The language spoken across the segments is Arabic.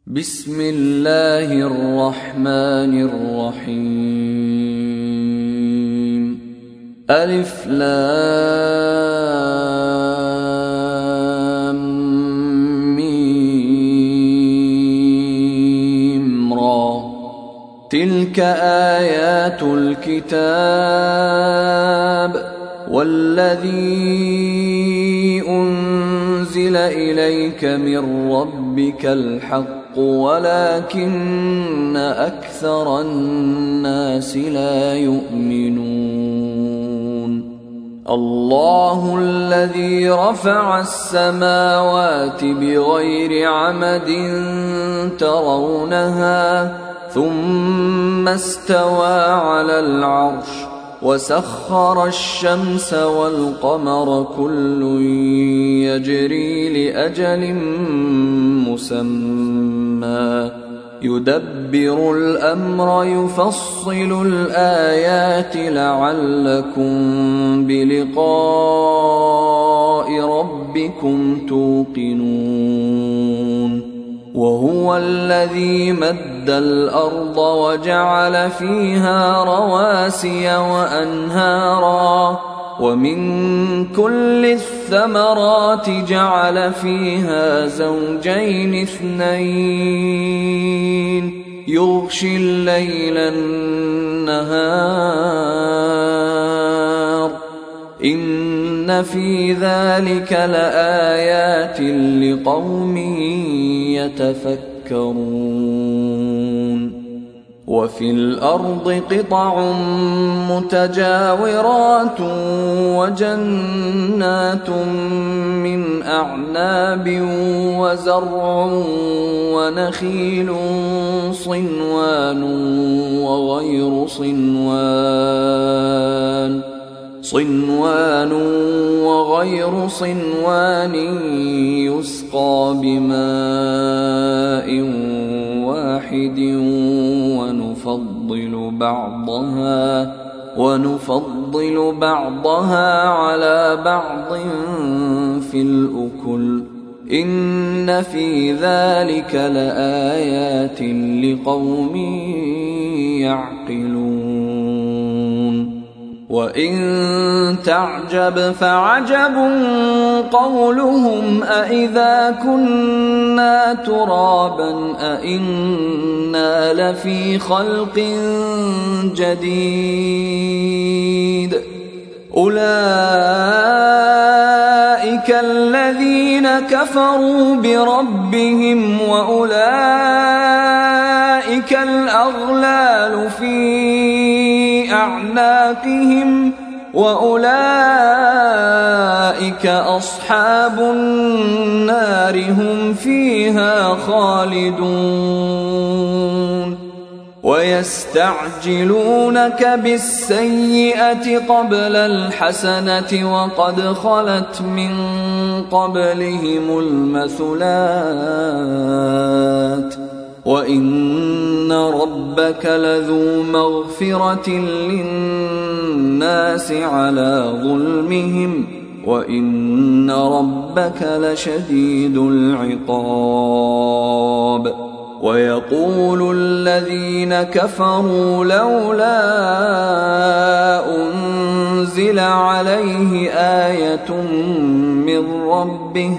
بسم الله الرحمن الرحيم. ألف لام ميم را. تلك آيات الكتاب والذي أنزل إليك من ربك الحق ولكن أكثر الناس لا يؤمنون. الله الذي رفع السماوات بغير عمد ترونها ثم استوى على العرش وسخر الشمس والقمر كل يجري لأجل مسمى يدبر الأمر يفصل الآيات لعلكم بلقاء ربكم توقنون. وهو الذي مد الأرض وجعل فيها رواسي وأنهارا ومن كل الثمرات جعل فيها زوجين اثنين يغشي الليل النهار إن في ذلك لآيات لقوم يتفكرون. وفي الأرض قطع متجاورات وجنات من أعناب وزرع ونخيل صنوان وغير صنوان يسقى بماء واحد ونفضل بعضها على بعض في الأكل إن في ذلك لآيات لقوم يعقلون. وإن تعجب فعجب قولهم أإذا كنا ترابا أإنا لفي خلق جديد أولئك الذين كفروا بربهم وأولئك الأغلال في أعناقهم وأولئك أصحاب النار هم فيها خالدون. ويستعجلونك بالسيئة قبل الحسنة وقد خلت من قبلهم المثلات وإن ربك لذو مغفرة للناس على ظلمهم وإن ربك لشديد العقاب. ويقول الذين كفروا لولا أنزل عليه آية من ربه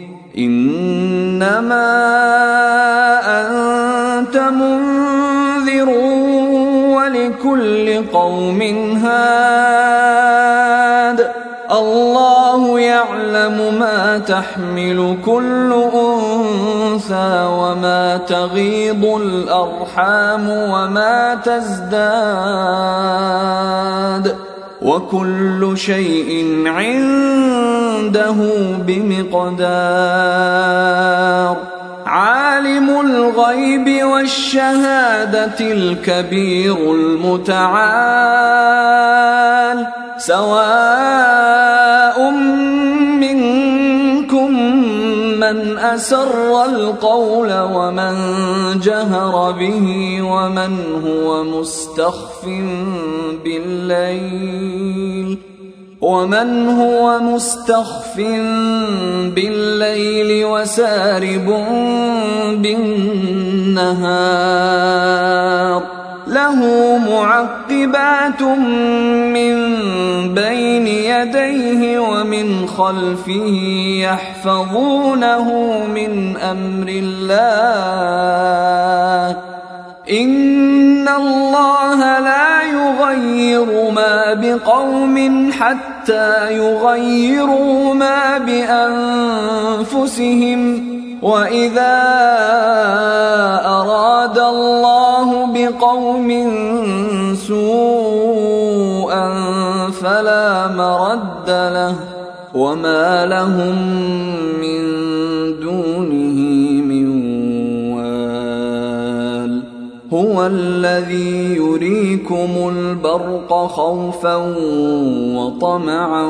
إنما أنت منذر ولكل قوم هاد الله يعلم ما تحمل كل أنثى وما تغيض الأرحام وما تزداد وكل شيء عنده بمقدار. عالم الغيب والشهادة الكبير المتعال سواء منكم من أسر القول ومن جهر به ومن هو مستخف بالليل ومن هو مستخف بالليل وسارب بالنهار له معقبات من بين يديه ومن خلفه يحفظونه من أمر الله إن الله لا يغير ما بقوم حتى يغيروا ما بأنفسهم وإذا أراد الله بقوم سوءا فلا مرد له وما لهم من دونه من وال هو الذي يريكم البرق خوفا وطمعا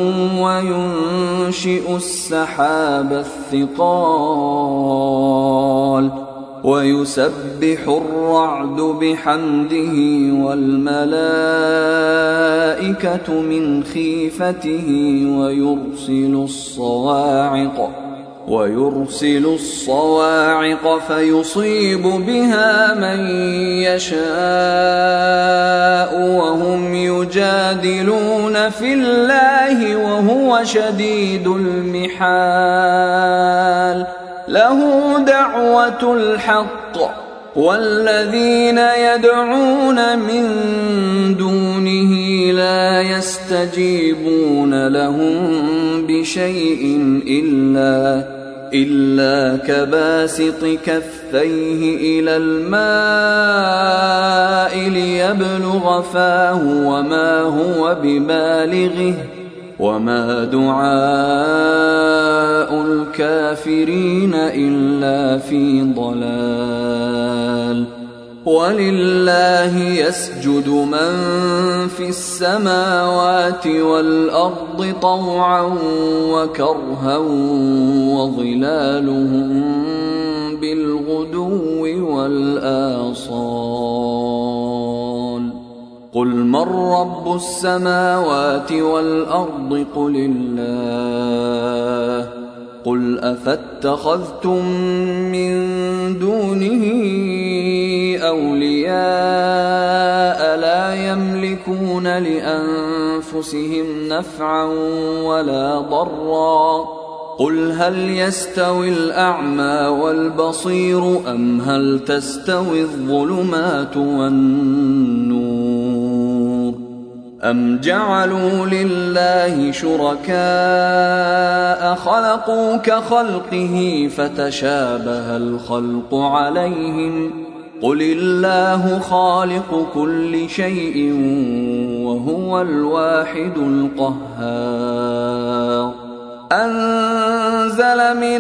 وينشئ السحاب الثقال ويسبح الرعد بحمده والملائكة من خيفته ويرسل الصواعق فيصيب بها من يشاء وهم يجادلون في الله وهو شديد المحال له دعوة الحق والذين يدعون من دونه لا يستجيبون لهم بشيء إلا كباسط كفيه إلى الماء ليبلغ فاه وما هو ببالغه وما دعاء الكافرين إلا في ضلال ولله يسجد من في السماوات والأرض طوعا وكرها وظلالهم بالغدو والآصال قل من رب السماوات والأرض قل الله قل أفاتخذتم من دونه أولياء لا يملكون لأنفسهم نفعا ولا ضرا قل هل يستوي الأعمى والبصير أم هل تستوي الظلمات والنور أم جعلوا لله شركاء خلقوا كخلقه فتشابه الخلق عليهم قل الله خالق كل شيء وهو الواحد القهار أنزل من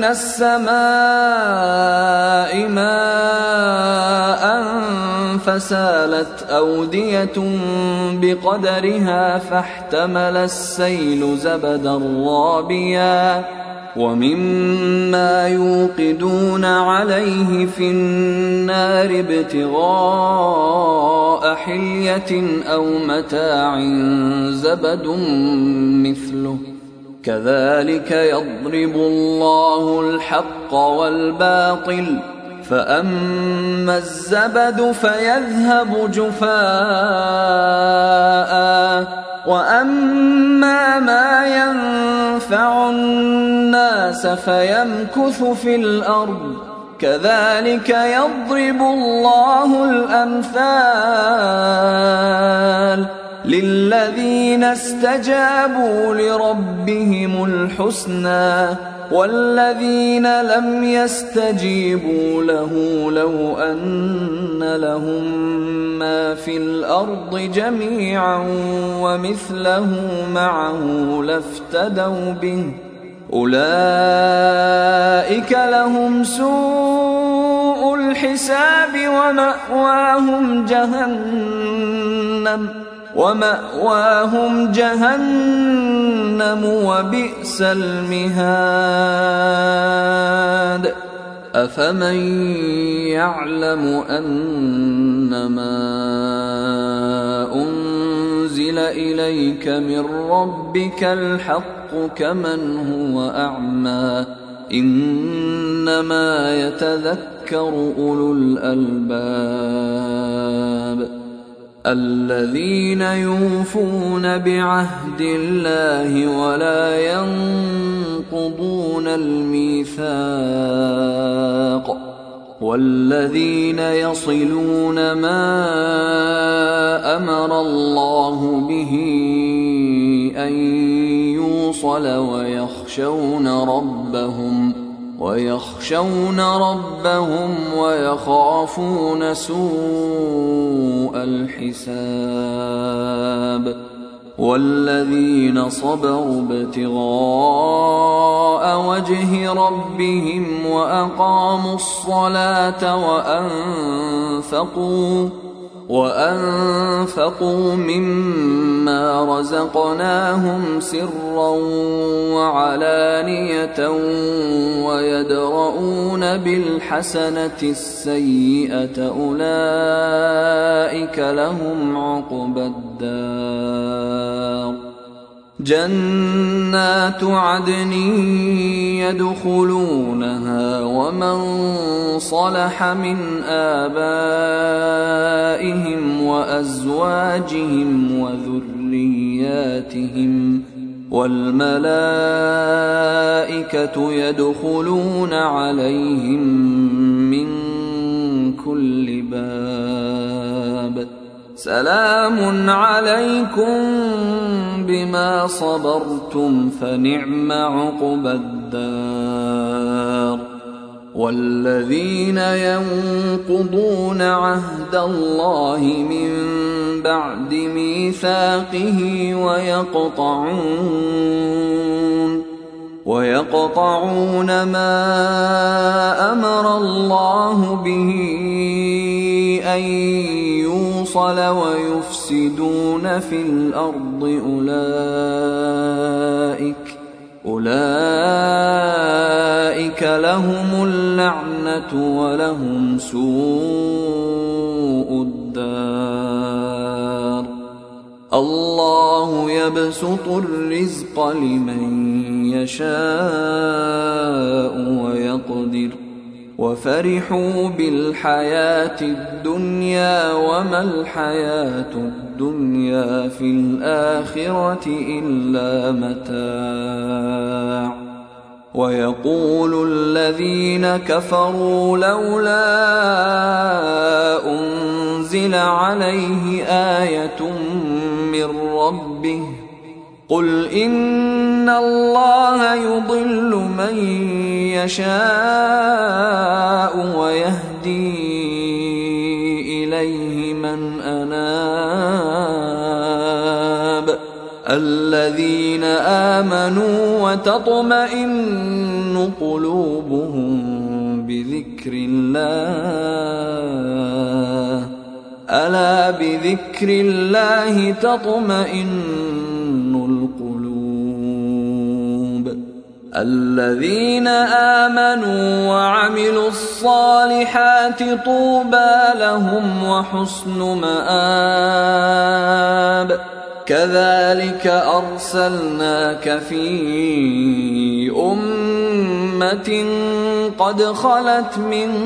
السماء ماء فسالت أودية بقدرها فاحتمل السيل زبدا رابيا ومما يوقدون عليه في النار ابتغاء حلية أو متاع زبد مثله كذلك يضرب الله الحق والباطل فأما الزبد فيذهب جفاء وأما ما ينفع الناس فيمكث في الأرض كذلك يضرب الله الأمثال للذين استجابوا لربهم الحسنى والذين لم يستجيبوا له لو أن لهم ما في الأرض جميعا ومثله معه لافتدوا به أولئك لهم سوء الحساب ومأواهم جهنم وبئس المهاد أفمن يعلم أنما أنزل أنزل إليك من ربك الحق كمن هو أعمى إنما يتذكر أولو الألباب الذين يوفون بعهد الله ولا ينقضون الميثاق والذين يصلون ما أمر الله به أن يوصل ويخشون ربهم ويخافون سوء الحساب والذين صبروا ابتغاء وجه ربهم وأقاموا الصلاة وأنفقوا مما رزقناهم سرا وعلانية ويدرؤون بالحسنة السيئة أولئك لهم عقبى الدار جنات عدن يدخلونها ومن صلح من آبائهم وأزواجهم وذرياتهم والملائكة يدخلون عليهم من كل باب سلام عليكم بما صبرتم فنعم عقبى الدار والذين ينقضون عهد الله من بعد ميثاقه ويقطعون ما أمر الله به أن يوصل ويفسدون في الأرض أولئك لهم اللعنة ولهم سوء الدار الله يبسط الرزق لمن يشاء ويقدر وفرحوا بالحياة الدنيا وما الحياة الدنيا في الآخرة إلا متاع ويقول الذين كفروا لولا أنزل عليه آية من ربه قل إن الله يضل من يشاء ويهدي إليه من أناب الذين آمنوا وتطمئن قلوبهم بذكر الله ألا بذكر الله تطمئن القلوب الذين آمنوا وعملوا الصالحات طوبى لهم وحسن مآب كذلك أرسلناك في أمة قد خلت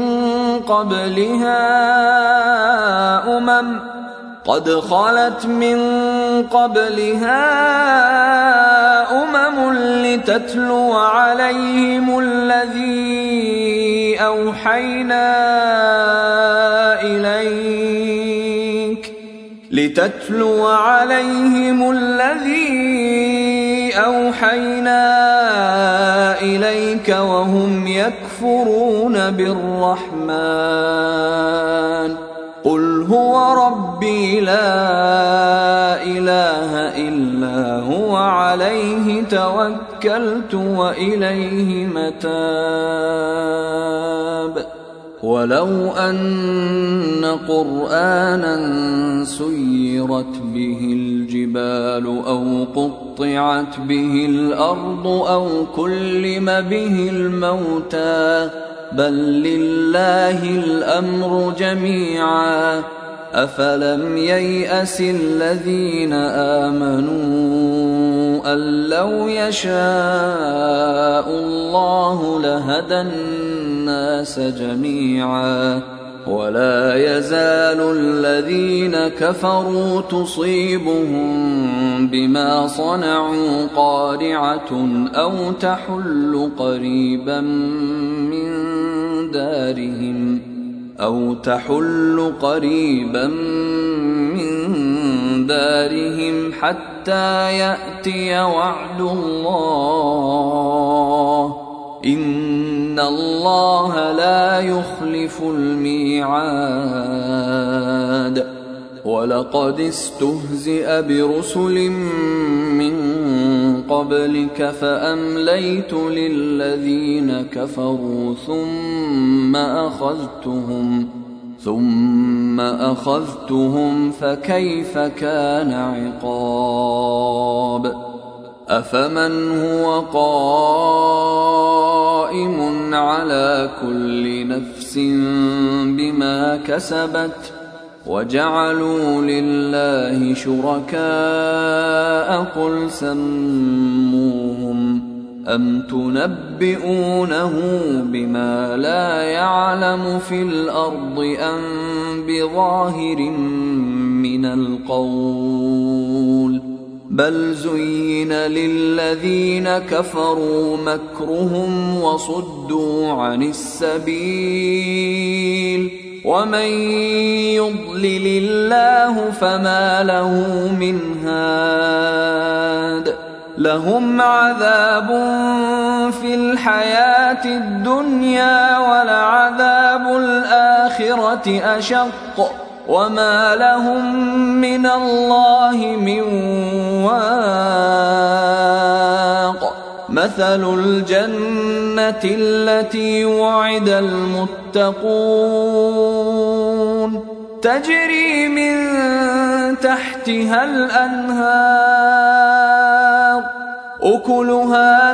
من قبلها أمم لتتلو عليهم الذي أوحينا إليك وهم يكفرون بالرحمن قل هو ربي لا إله إلا هو عليه توكلت وإليه متاب ولو أن قرآنا سيرت به الجبال أو قطعت به الأرض أو كلم به الموتى بل لله الأمر جميعا أفلم ييأس الذين آمنوا أن لو يشاء الله لهدى الناس جميعا ولا يزال الذين كفروا تصيبهم بما صنعوا قارعة أو تحل قريبا من دارهم حتى يأتي وعد الله إن الله لا يخلف الميعاد ولقد استهزئ برسل من قبلك فأمليت للذين كفروا ثم أخذتهم فكيف كان عقاب أفمن هو قائم على كل نفس بما كسبت وجعلوا لله شركاء قل سموهم أم تنبئونه بما لا يعلم في الأرض أم بظاهر من القول بل زين للذين كفروا مكرهم وصدوا عن السبيل ومن يضلل الله فما له من هاد لهم عذاب في الحياة الدنيا ولعذاب الآخرة أشق وما لهم من الله من واق مثل الجنة التي وعد المتقون تجري من تحتها الأنهار أكلها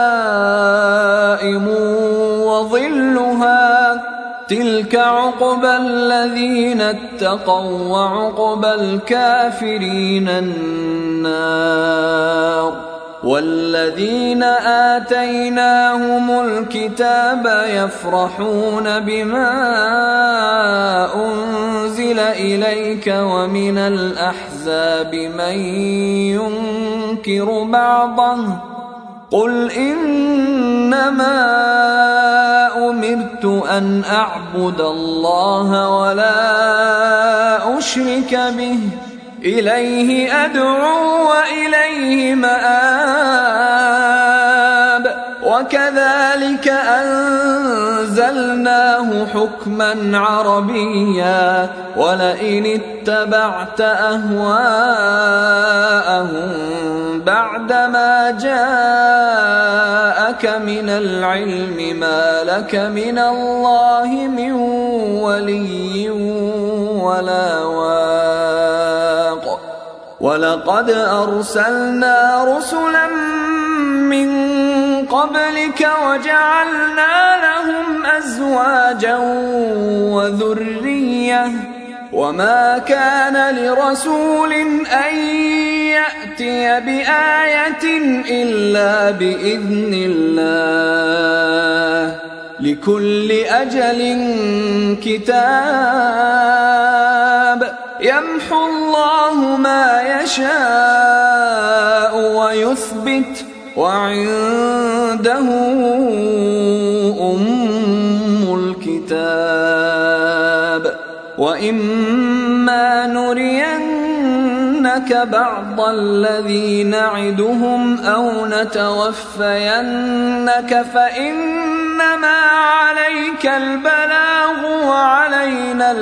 دائم وظلها تلك عقبى الذين اتقوا وعقبى الكافرين النار والذين آتيناهم الكتاب يفرحون بما أنزل إليك ومن الأحزاب من ينكر بعضه قل إنما أمرت أن أعبد الله ولا أشرك به إليه أدعو وإليه مآب وكذلك أنزلناه حكما عربيا ولئن اتبعت أهواءهم بعدما جاءك من العلم ما لك من الله من ولي ولا واق ولقد أرسلنا رسلا من قبلك وجعلنا لهم أزواجا وذرية وما كان لرسول أن يأتي بآية إلا بإذن الله لكل أجل كتاب يمحو الله ما يشاء ويثبت وعنده أم الكتاب وإما نرينك بعض الذي نعدهم أو نتوفينك فإنما عليك البلاغ وعلينا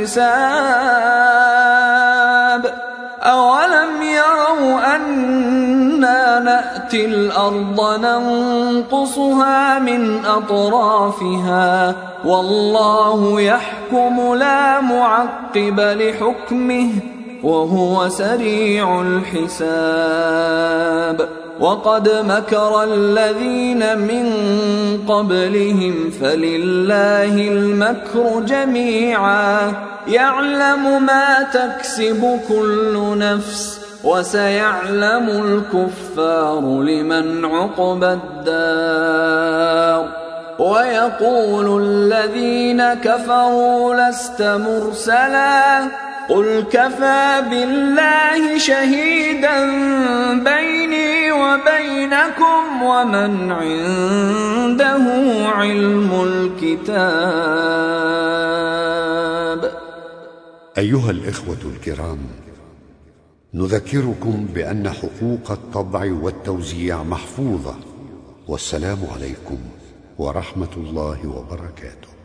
الحساب أولم يروا أنا نأتي الأرض ننقصها من أطرافها والله يحكم لا معقب لحكمه وهو سريع الحساب وقد مكر الذين من قبلهم فلله المكر جميعا يعلم ما تكسب كل نفس وسيعلم الكفار لمن عقبى الدار ويقول الذين كفروا لست مرسلا قل كفى بالله شهيدا بيني وبينكم ومن عنده علم الكتاب. أيها الإخوة الكرام، نذكركم بأن حقوق الطبع والتوزيع محفوظة، والسلام عليكم ورحمة الله وبركاته.